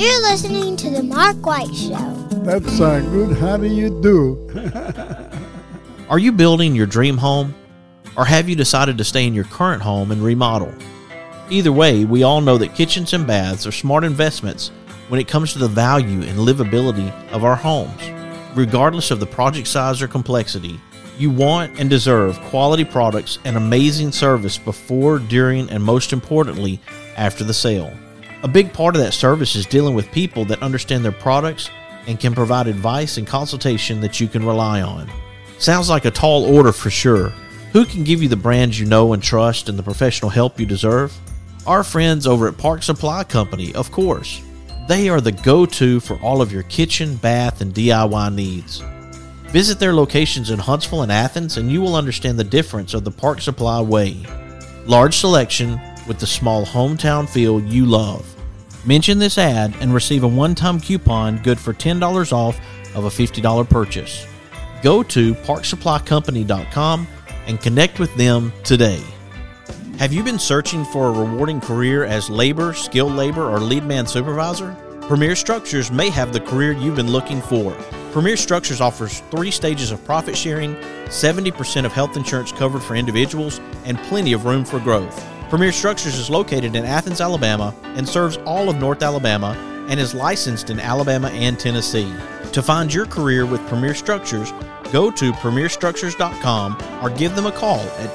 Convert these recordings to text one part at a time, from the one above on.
You're listening to The Mark White Show. That's good. How do you do? Are you building your dream home? Or have you decided to stay in your current home and remodel? Either way, we all know that kitchens and baths are smart investments when it comes to the value and livability of our homes. Regardless of the project size or complexity, you want and deserve quality products and amazing service before, during, and most importantly, after the sale. A big part of that service is dealing with people that understand their products and can provide advice and consultation that you can rely on. Sounds like a tall order for sure. Who can give you the brands you know and trust and the professional help you deserve? Our friends over at Park Supply Company, of course. They are the go-to for all of your kitchen, bath, and DIY needs. Visit their locations in Huntsville and Athens and you will understand the difference of the Park Supply way. Large selection with the small hometown feel you love. Mention this ad and receive a one-time coupon good for $10 off of a $50 purchase. Go to parksupplycompany.com and connect with them today. Have you been searching for a rewarding career as labor, skilled labor, or lead man supervisor? Premier Structures may have the career you've been looking for. Premier Structures offers 3 stages of profit sharing, 70% of health insurance covered for individuals, and plenty of room for growth. Premier Structures is located in Athens, Alabama, and serves all of North Alabama and is licensed in Alabama and Tennessee. To find your career with Premier Structures, go to premierstructures.com or give them a call at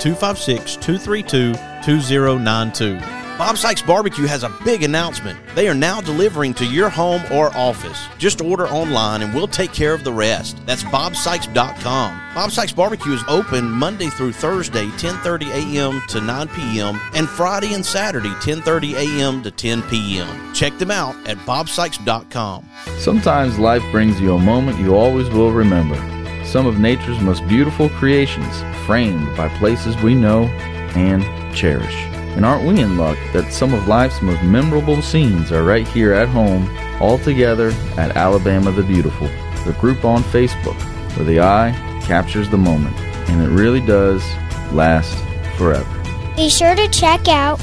256-232-2092. Bob Sykes Barbecue has a big announcement. They are now delivering to your home or office. Just order online and we'll take care of the rest. That's bobsykes.com. Bob Sykes Barbecue is open Monday through Thursday, 10:30 a.m. to 9 p.m., and Friday and Saturday, 10:30 a.m. to 10 p.m. Check them out at bobsykes.com. Sometimes life brings you a moment you always will remember. Some of nature's most beautiful creations, framed by places we know and cherish. And aren't we in luck that some of life's most memorable scenes are right here at home, all together at Alabama the Beautiful, the group on Facebook, where the eye captures the moment, and it really does last forever. Be sure to check out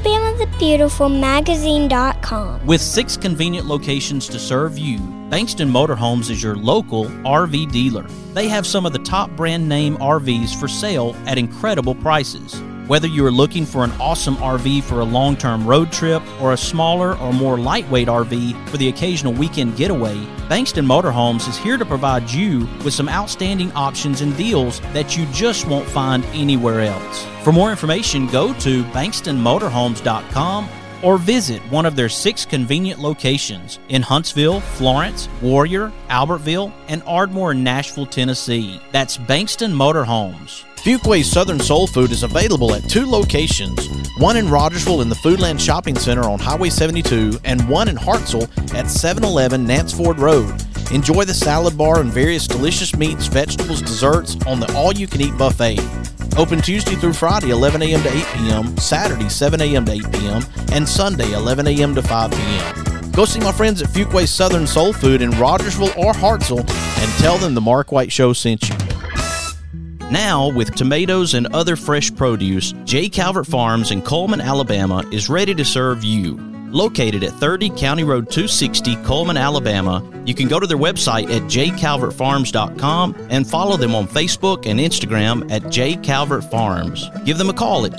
alabamathebeautifulmagazine.com. With 6 convenient locations to serve you, Bankston Motorhomes is your local RV dealer. They have some of the top brand name RVs for sale at incredible prices. Whether you are looking for an awesome RV for a long-term road trip or a smaller or more lightweight RV for the occasional weekend getaway, Bankston Motorhomes is here to provide you with some outstanding options and deals that you just won't find anywhere else. For more information, go to bankstonmotorhomes.com or visit one of their 6 convenient locations in Huntsville, Florence, Warrior, Albertville, and Ardmore in Nashville, Tennessee. That's Bankston Motorhomes. Fuquay's Southern Soul Food is available at 2 locations, one in Rogersville in the Foodland Shopping Center on Highway 72 and one in Hartselle at 711 Nance Ford Road. Enjoy the salad bar and various delicious meats, vegetables, desserts on the all-you-can-eat buffet. Open Tuesday through Friday, 11 a.m. to 8 p.m., Saturday, 7 a.m. to 8 p.m., and Sunday, 11 a.m. to 5 p.m. Go see my friends at Fuquay's Southern Soul Food in Rogersville or Hartselle and tell them the Mark White Show sent you. Now, with tomatoes and other fresh produce, J. Calvert Farms in Coleman, Alabama is ready to serve you. Located at 30 County Road 260, Coleman, Alabama, you can go to their website at jcalvertfarms.com and follow them on Facebook and Instagram at jcalvertfarms. Give them a call at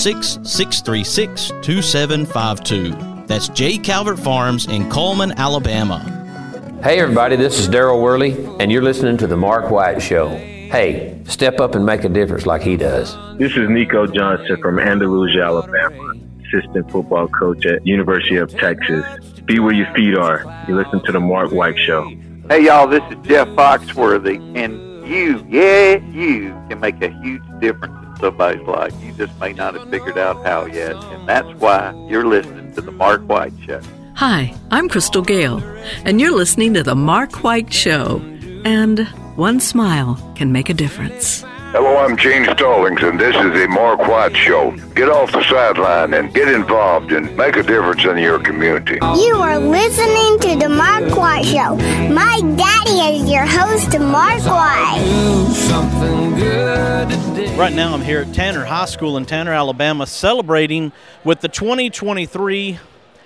256-636-2752. That's J. Calvert Farms in Coleman, Alabama. Hey everybody, this is Daryl Worley, and you're listening to The Mark White Show. Hey, step up and make a difference like he does. This is Nico Johnson from Andalusia, Alabama, assistant football coach at University of Texas. Be where your feet are. You listen to The Mark White Show. Hey, y'all, this is Jeff Foxworthy, and you can make a huge difference in somebody's life. You just may not have figured out how yet, and that's why you're listening to The Mark White Show. Hi, I'm Crystal Gale, and you're listening to The Mark White Show. And one smile can make a difference. Hello, I'm Gene Stallings, and this is the Mark White Show. Get off the sideline and get involved and make a difference in your community. You are listening to The Mark White Show. My daddy is your host, Mark White. Right now I'm here at Tanner High School in Tanner, Alabama, celebrating with the 2023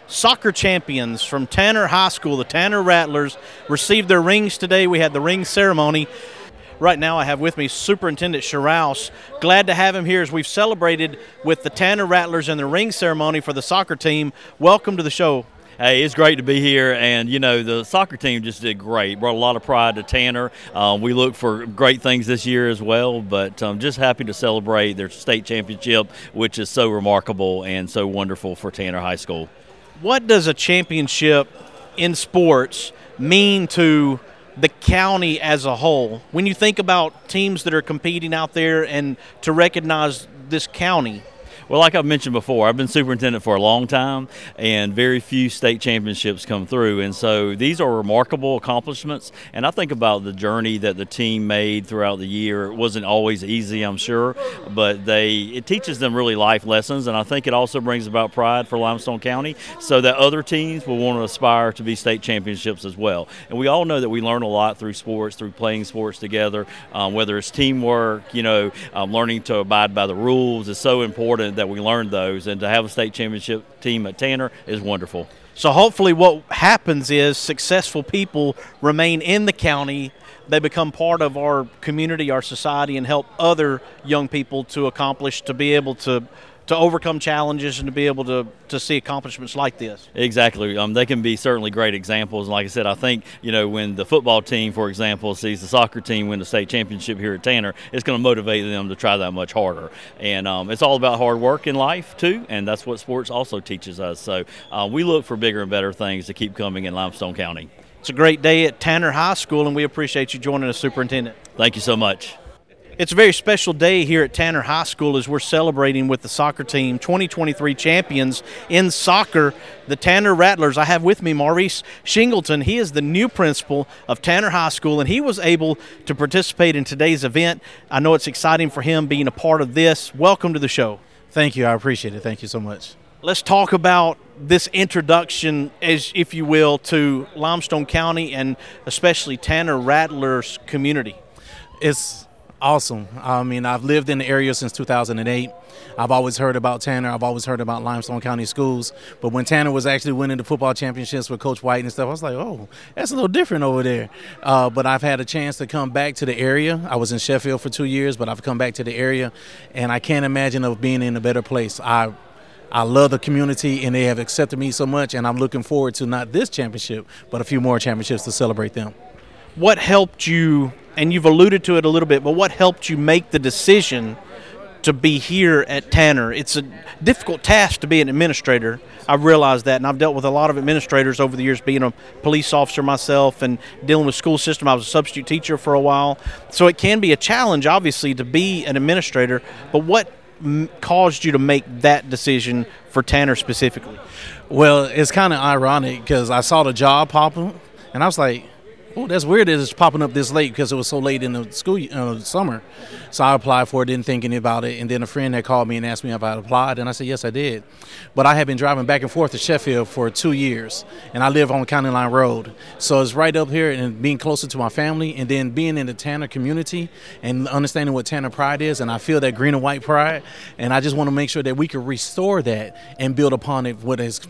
Soccer champions from Tanner High School, the Tanner Rattlers, received their rings today. We had the ring ceremony. Right now I have with me Superintendent Sharaus. Glad to have him here as we've celebrated with the Tanner Rattlers and the ring ceremony for the soccer team. Welcome to the show. Hey, it's great to be here, and, the soccer team just did great. Brought a lot of pride to Tanner. We look for great things this year as well, but just happy to celebrate their state championship, which is so remarkable and so wonderful for Tanner High School. What does a championship in sports mean to the county as a whole? When you think about teams that are competing out there and to recognize this county? Well, like I've mentioned before, I've been superintendent for a long time, and very few state championships come through. And so these are remarkable accomplishments. And I think about the journey that the team made throughout the year. It wasn't always easy, I'm sure, but it teaches them really life lessons. And I think it also brings about pride for Limestone County so that other teams will want to aspire to be state championships as well. And we all know that we learn a lot through sports, through playing sports together, whether it's teamwork, learning to abide by the rules is so important that we learned those, and to have a state championship team at Tanner is wonderful. So hopefully what happens is successful people remain in the county, they become part of our community, our society, and help other young people to accomplish, to be able to overcome challenges and to be able to see accomplishments like this. Exactly. They can be certainly great examples. And like I said, I think, when the football team, for example, sees the soccer team win the state championship here at Tanner, it's going to motivate them to try that much harder. And it's all about hard work in life, too, and that's what sports also teaches us. So we look for bigger and better things to keep coming in Limestone County. It's a great day at Tanner High School, and we appreciate you joining us, Superintendent. Thank you so much. It's a very special day here at Tanner High School as we're celebrating with the soccer team, 2023 champions in soccer, the Tanner Rattlers. I have with me Maurice Shingleton. He is the new principal of Tanner High School, and he was able to participate in today's event. I know it's exciting for him being a part of this. Welcome to the show. Thank you. I appreciate it. Thank you so much. Let's talk about this introduction, as if you will, to Limestone County and especially Tanner Rattlers community. It's awesome. I mean, I've lived in the area since 2008. I've always heard about Tanner. I've always heard about Limestone County schools. But when Tanner was actually winning the football championships with Coach White and stuff, I was like, oh, that's a little different over there. But I've had a chance to come back to the area. I was in Sheffield for 2 years, but I've come back to the area, and I can't imagine of being in a better place. I love the community, and they have accepted me so much, and I'm looking forward to not this championship, but a few more championships to celebrate them. What helped you, and you've alluded to it a little bit, but what helped you make the decision to be here at Tanner? It's a difficult task to be an administrator. I realize that, and I've dealt with a lot of administrators over the years, being a police officer myself and dealing with school system. I was a substitute teacher for a while. So it can be a challenge, obviously, to be an administrator, but what caused you to make that decision for Tanner specifically? Well, it's kind of ironic because I saw the job pop up, and I was like, oh, that's weird that it's popping up this late because it was so late in the school summer. So I applied for it, didn't think anything about it. And then a friend had called me and asked me if I had applied. And I said, yes, I did. But I had been driving back and forth to Sheffield for 2 years. And I live on County Line Road. So it's right up here, and being closer to my family, and then being in the Tanner community and understanding what Tanner pride is. And I feel that green and white pride. And I just want to make sure that we can restore that and build upon it, what has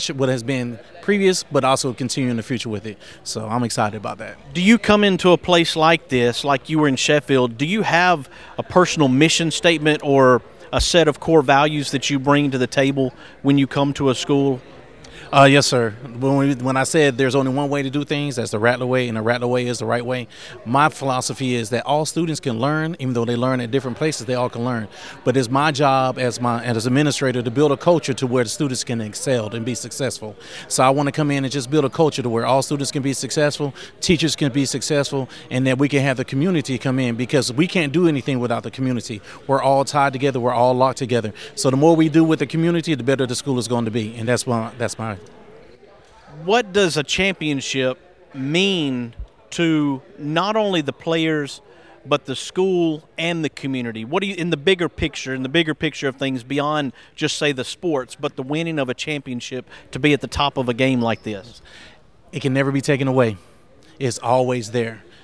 been previous, but also continue in the future with it. So I'm excited about that. Do you come into a place like this, like you were in Sheffield, do you have a personal mission statement or a set of core values that you bring to the table when you come to a school? Yes, sir. When I said there's only one way to do things, that's the Rattler way, and the Rattler way is the right way. My philosophy is that all students can learn, even though they learn at different places, they all can learn. But it's my job as administrator to build a culture to where the students can excel and be successful. So I want to come in and just build a culture to where all students can be successful, teachers can be successful, and that we can have the community come in, because we can't do anything without the community. We're all tied together. We're all locked together. So the more we do with the community, the better the school is going to be, and that's my. What does a championship mean to not only the players but the school and the community? What do you, in the bigger picture of things, beyond just say the sports, but the winning of a championship, to be at the top of a game like this? It can never be taken away. It's always there.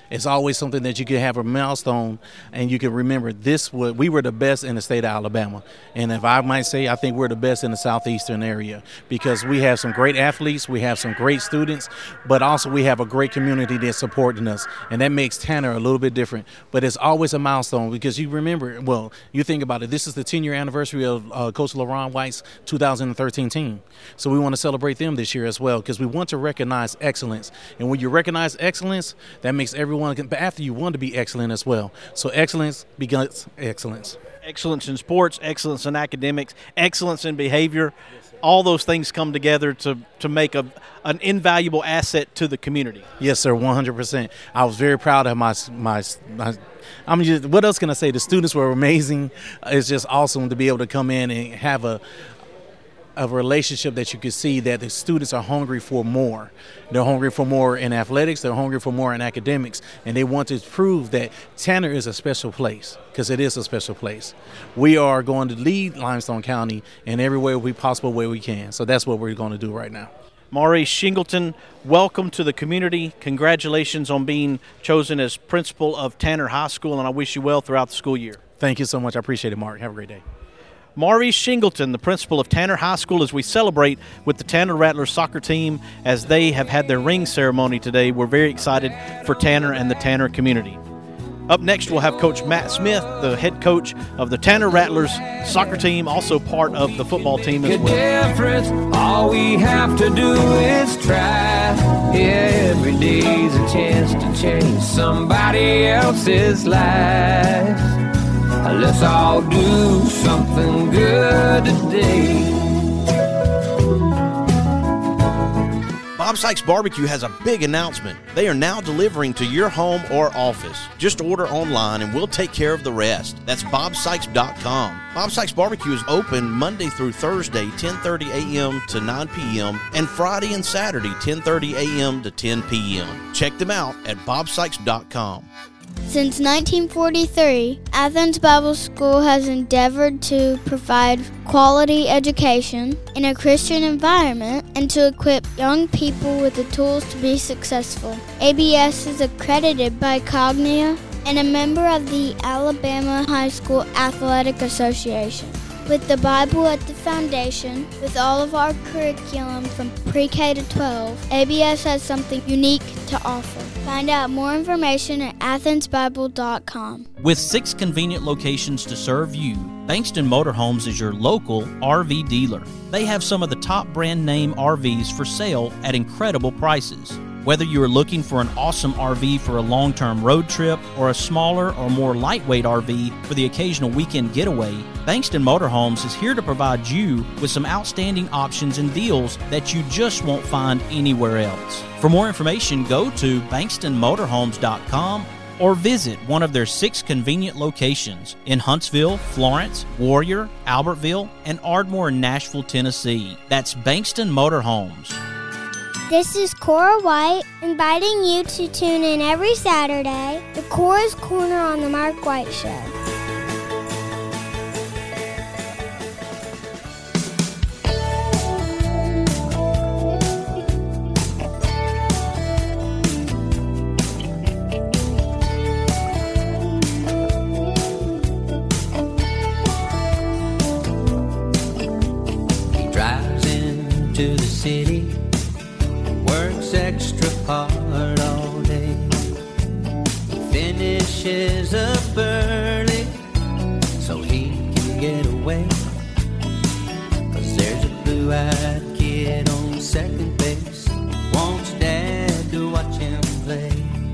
It's always something that you can have a milestone and you can remember we were the best in the state of Alabama. And if I might say, I think we're the best in the southeastern area because we have some great athletes, we have some great students, but also we have a great community that's supporting us. And that makes Tanner a little bit different. But it's always a milestone because you remember, well, you think about it, this is the 10-year anniversary of Coach LaRon White's 2013 team. So we want to celebrate them this year as well because we want to recognize excellence. And when you recognize excellence, that makes everyone, but after you want to be excellent as well. So excellence begets excellence. Excellence in sports, excellence in academics, excellence in behavior. All those things come together to make an invaluable asset to the community. Yes, sir, 100%. I was very proud of my what else can I say? The students were amazing. It's just awesome to be able to come in and have a relationship that you could see that the students are hungry for more. They're hungry for more in athletics. They're hungry for more in academics. And they want to prove that Tanner is a special place because it is a special place. We are going to lead Limestone County in every way possible way we can. So that's what we're going to do right now. Maurice Shingleton, welcome to the community. Congratulations on being chosen as principal of Tanner High School, and I wish you well throughout the school year. Thank you so much. I appreciate it, Mark. Have a great day. Maurice Shingleton, the principal of Tanner High School, as we celebrate with the Tanner Rattlers soccer team as they have had their ring ceremony today. We're very excited for Tanner and the Tanner community. Up next, we'll have Coach Matt Smith, the head coach of the Tanner Rattlers soccer team, also part of the football team as well. All we have to do is try. Every day's a chance to change somebody else's life. Let's all do something good today. Bob Sykes Barbecue has a big announcement. They are now delivering to your home or office. Just order online and we'll take care of the rest. That's bobsykes.com. Bob Sykes Barbecue is open Monday through Thursday, 10:30 a.m. to 9 p.m., and Friday and Saturday, 10:30 a.m. to 10 p.m. Check them out at bobsykes.com. Since 1943, Athens Bible School has endeavored to provide quality education in a Christian environment and to equip young people with the tools to be successful. ABS is accredited by Cognia and a member of the Alabama High School Athletic Association. With the Bible at the foundation, with all of our curriculum from pre-K to 12, ABS has something unique to offer. Find out more information at athensbible.com. With 6 convenient locations to serve you, Bankston Motorhomes is your local RV dealer. They have some of the top brand name RVs for sale at incredible prices. Whether you are looking for an awesome RV for a long-term road trip or a smaller or more lightweight RV for the occasional weekend getaway, Bankston Motorhomes is here to provide you with some outstanding options and deals that you just won't find anywhere else. For more information, go to bankstonmotorhomes.com or visit one of their 6 convenient locations in Huntsville, Florence, Warrior, Albertville, and Ardmore in Nashville, Tennessee. That's Bankston Motorhomes. This is Cora White, inviting you to tune in every Saturday to Cora's Corner on the Mark White Show. He drives into the city, works extra hard all day, finishes up early so he can get away, 'cause there's a blue-eyed kid on second base, wants Dad to watch him play.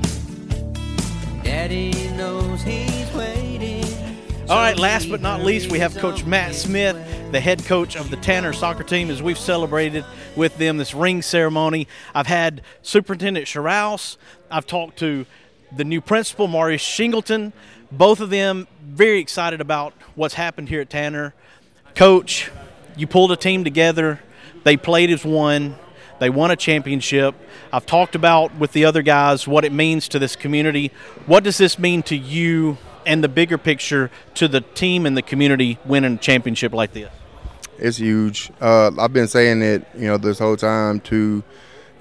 Daddy knows he's waiting. All right, last but not least, we have Coach Matt Smith, the head coach of the Tanner soccer team, as we've celebrated with them this ring ceremony. I've had Superintendent Sherrouse. I've talked to the new principal, Maurice Shingleton. Both of them very excited about what's happened here at Tanner. Coach, you pulled a team together. They played as one. They won a championship. I've talked about with the other guys what it means to this community. What does this mean to you and the bigger picture to the team and the community winning a championship like this? It's huge. I've been saying it, this whole time for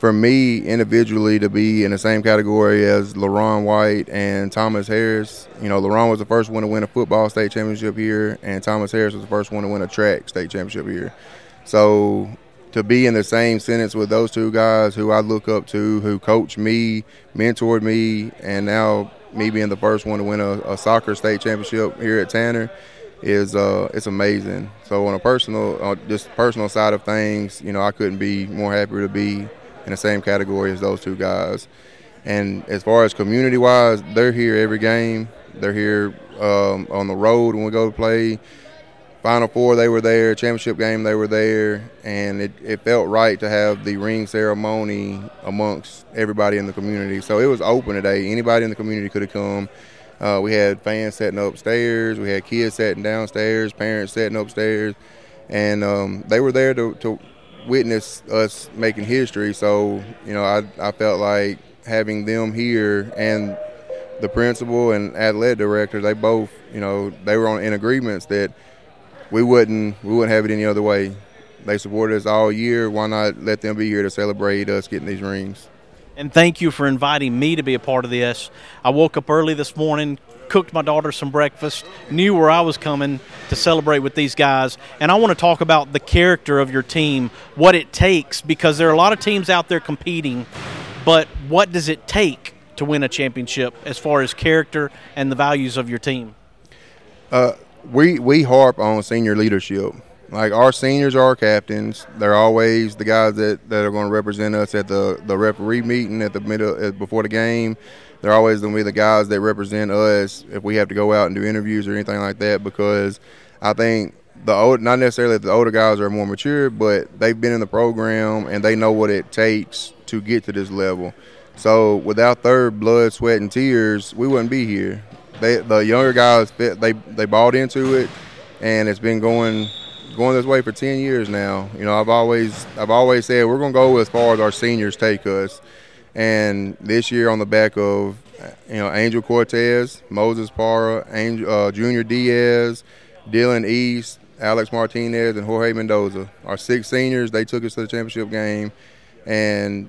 for me individually to be in the same category as LaRon White and Thomas Harris, LaRon was the first one to win a football state championship here, and Thomas Harris was the first one to win a track state championship here. So to be in the same sentence with those two guys who I look up to, who coached me, mentored me, and now me being the first one to win a soccer state championship here at Tanner is it's amazing. So on a personal side of things, I couldn't be more happy to be in the same category as those two guys. And as far as community-wise, they're here every game. They're here on the road when we go to play. Final Four, they were there. Championship game, they were there. And it felt right to have the ring ceremony amongst everybody in the community. So it was open today. Anybody in the community could have come. We had fans sitting upstairs. We had kids sitting downstairs, parents sitting upstairs. And they were there to witness us making history. So, I felt like having them here and the principal and athletic director, they both, they were in agreements that we wouldn't have it any other way. They supported us all year. Why not let them be here to celebrate us getting these rings? And thank you for inviting me to be a part of this. I woke up early this morning, cooked my daughter some breakfast, knew where I was coming to celebrate with these guys. And I want to talk about the character of your team, what it takes, because there are a lot of teams out there competing, but what does it take to win a championship as far as character and the values of your team? We harp on senior leadership. Like, our seniors are our captains. They're always the guys that are going to represent us at the referee meeting before the game. They're always going to be the guys that represent us if we have to go out and do interviews or anything like that, because I think not necessarily that the older guys are more mature, but they've been in the program and they know what it takes to get to this level. So without their blood, sweat, and tears, we wouldn't be here. The younger guys, they bought into it, and it's been going this way for 10 years now. I've always said we're going to go as far as our seniors take us. And this year, on the back of Angel Cortez, Moses Parra, Junior Diaz, Dylan East, Alex Martinez, and Jorge Mendoza, our 6 seniors, they took us to the championship game. And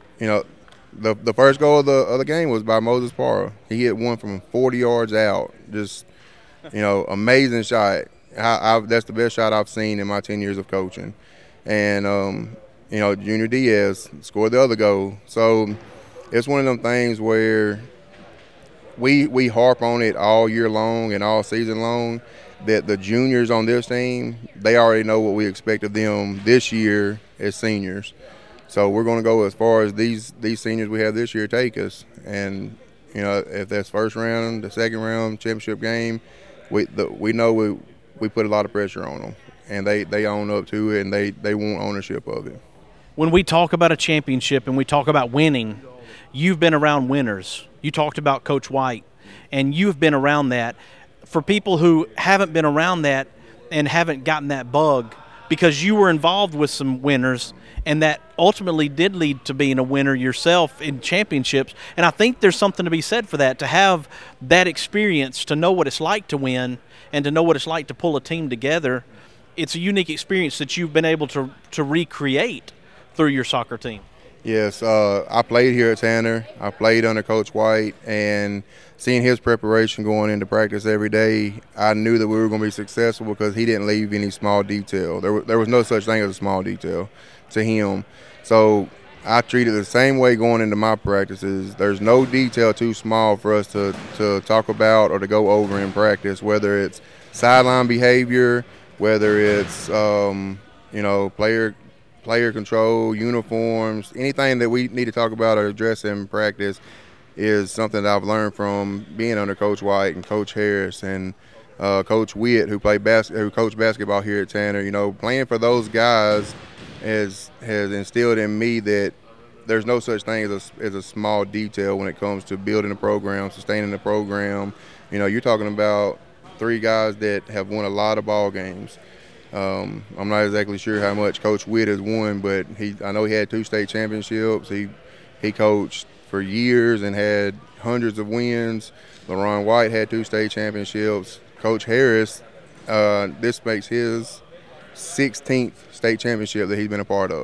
the first goal of the game was by Moses Parra. He hit one from 40 yards out. Just amazing shot. That's the best shot I've seen in my 10 years of coaching. And Junior Diaz scored the other goal. So it's one of them things where we harp on it all year long and all season long, that the juniors on this team, they already know what we expect of them this year as seniors. So we're going to go as far as these seniors we have this year take us. And, if that's first round, the second round, championship game, we know we put a lot of pressure on them. And they own up to it, and they want ownership of it. When we talk about a championship and we talk about winning, you've been around winners. You talked about Coach White, and you've been around that. For people who haven't been around that and haven't gotten that bug, because you were involved with some winners, and that ultimately did lead to being a winner yourself in championships. And I think there's something to be said for that, to have that experience, to know what it's like to win and to know what it's like to pull a team together. It's a unique experience that you've been able to recreate through your soccer team. Yes, I played here at Tanner. I played under Coach White, and seeing his preparation going into practice every day, I knew that we were going to be successful because he didn't leave any small detail. There was no such thing as a small detail to him. So I treat it the same way going into my practices. There's no detail too small for us to talk about or to go over in practice, whether it's sideline behavior, whether it's player control, uniforms, anything that we need to talk about or address in practice is something that I've learned from being under Coach White and Coach Harris and Coach Witt, who coached basketball here at Tanner. Playing for those guys has instilled in me that there's no such thing as a small detail when it comes to building a program, sustaining the program. You're talking about 3 guys that have won a lot of ball games. I'm not exactly sure how much Coach Witt has won, but I know he had 2 state championships. He coached for years and had hundreds of wins. LaRon White had 2 state championships. Coach Harris, this makes his 16th state championship that he's been a part of.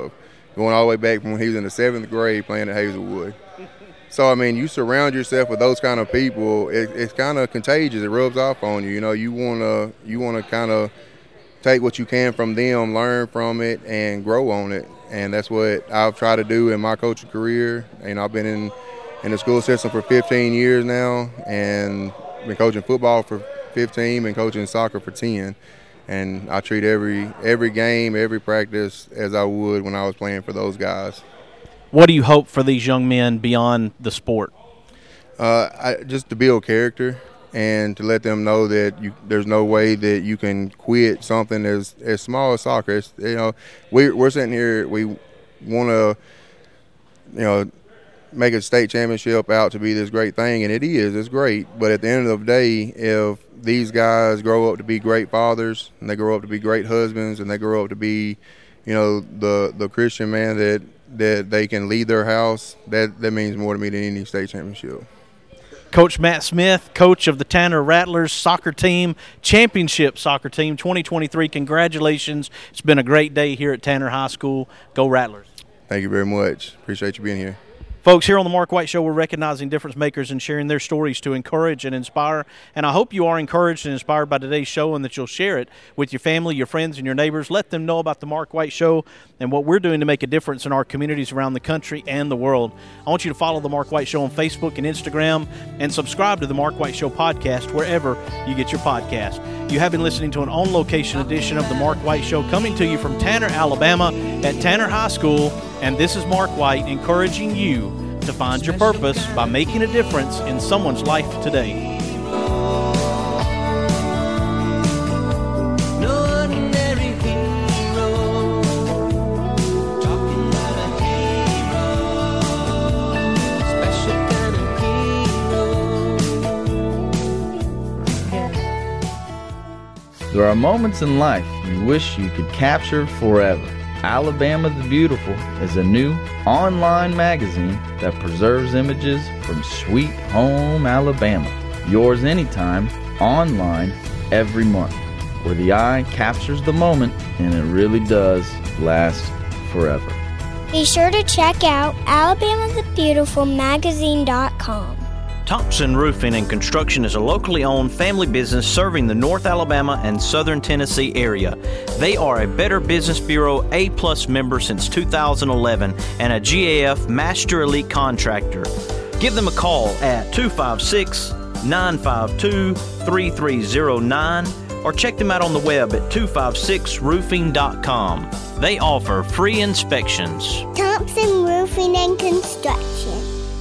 going all the way back from when he was in the 7th grade playing at Hazelwood. So, I mean, you surround yourself with those kind of people, it's kind of contagious. It rubs off on you. You know, you wanna kind of take what you can from them, learn from it, and grow on it. And that's what I've tried to do in my coaching career. And I've been in the school system for 15 years now, and been coaching football for 15, been coaching soccer for 10. And I treat every game, every practice as I would when I was playing for those guys. What do you hope for these young men beyond the sport? Just to build character and to let them know that there's no way that you can quit something as small as soccer. It's, you know, we're sitting here, we want to, you know, make a state championship out to be this great thing, and it is. It's great. But at the end of the day, if these guys grow up to be great fathers, and they grow up to be great husbands, and they grow up to be, you know, the Christian man that they can lead their house, that means more to me than any state championship. Coach Matt Smith, coach of the Tanner Rattlers soccer team, championship soccer team 2023. Congratulations. It's been a great day here at Tanner High School. Go Rattlers. Thank you very much. Appreciate you being here. Folks, here on the Mark White Show, we're recognizing difference makers and sharing their stories to encourage and inspire. And I hope you are encouraged and inspired by today's show and that you'll share it with your family, your friends, and your neighbors. Let them know about the Mark White Show and what we're doing to make a difference in our communities around the country and the world. I want you to follow the Mark White Show on Facebook and Instagram and subscribe to the Mark White Show podcast wherever you get your podcast. You have been listening to an on-location edition of the Mark White Show coming to you from Tanner, Alabama at Tanner High School. And this is Mark White encouraging you to find your purpose by making a difference in someone's life today. There are moments in life you wish you could capture forever. Alabama the Beautiful is a new online magazine that preserves images from sweet home Alabama. Yours anytime, online, every month, where the eye captures the moment and it really does last forever. Be sure to check out alabamathebeautifulmagazine.com. Thompson Roofing and Construction is a locally owned family business serving the North Alabama and Southern Tennessee area. They are a Better Business Bureau A+ member since 2011 and a GAF Master Elite Contractor. Give them a call at 256-952-3309 or check them out on the web at 256roofing.com. They offer free inspections. Thompson Roofing and Construction.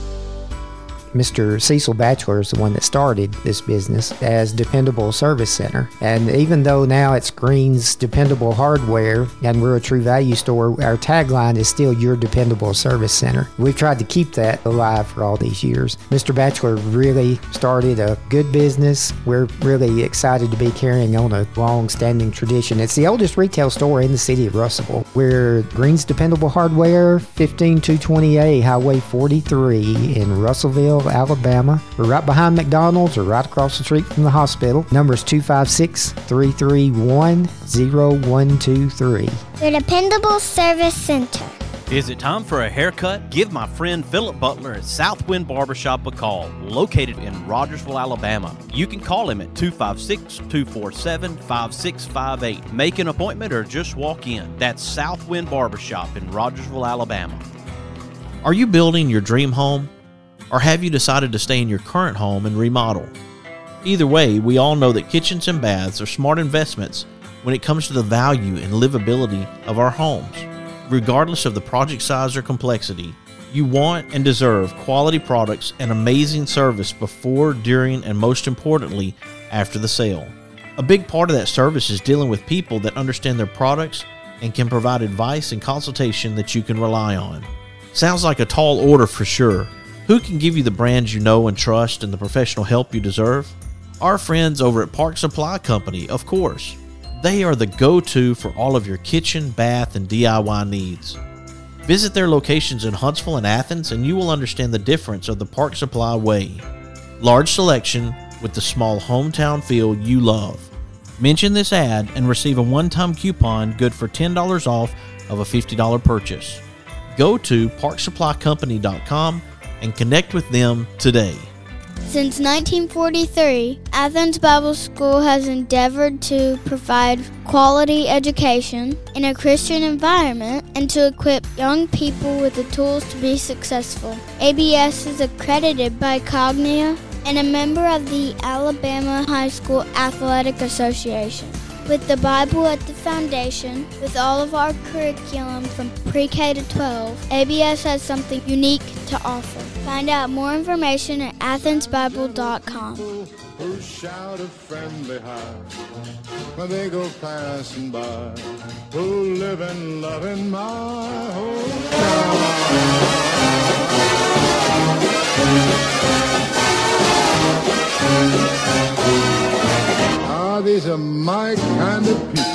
Mr. Cecil Batchelor is the one that started this business as Dependable Service Center. And even though now it's Green's Dependable Hardware and we're a True Value store, our tagline is still Your Dependable Service Center. We've tried to keep that alive for all these years. Mr. Batchelor really started a good business. We're really excited to be carrying on a long-standing tradition. It's the oldest retail store in the city of Russellville. We're Green's Dependable Hardware, 15220A Highway 43 in Russellville, Alabama. We're right behind McDonald's or right across the street from the hospital. Number is 256-331-0123. Your Dependable Service Center. Is it time for a haircut? Give my friend Philip Butler at Southwind Barbershop a call, located in Rogersville, Alabama. You can call him at 256-247-5658. Make an appointment or just walk in. That's Southwind Barbershop in Rogersville, Alabama. Are you building your dream home? Or have you decided to stay in your current home and remodel? Either way, we all know that kitchens and baths are smart investments when it comes to the value and livability of our homes. Regardless of the project size or complexity, you want and deserve quality products and amazing service before, during, and most importantly, after the sale. A big part of that service is dealing with people that understand their products and can provide advice and consultation that you can rely on. Sounds like a tall order for sure. Who can give you the brands you know and trust and the professional help you deserve? Our friends over at Park Supply Company, of course. They are the go-to for all of your kitchen, bath, and DIY needs. Visit their locations in Huntsville and Athens and you will understand the difference of the Park Supply way. Large selection with the small hometown feel you love. Mention this ad and receive a one-time coupon good for $10 off of a $50 purchase. Go to parksupplycompany.com and connect with them today. Since 1943, Athens Bible School has endeavored to provide quality education in a Christian environment and to equip young people with the tools to be successful. ABS is accredited by Cognia and a member of the Alabama High School Athletic Association. With the Bible at the foundation, with all of our curriculum from pre-K to 12, ABS has something unique to offer. Find out more information at athensbible.com. Who shout a friendly hi when they go passing by, who live and love in my hometown. These are my kind of people.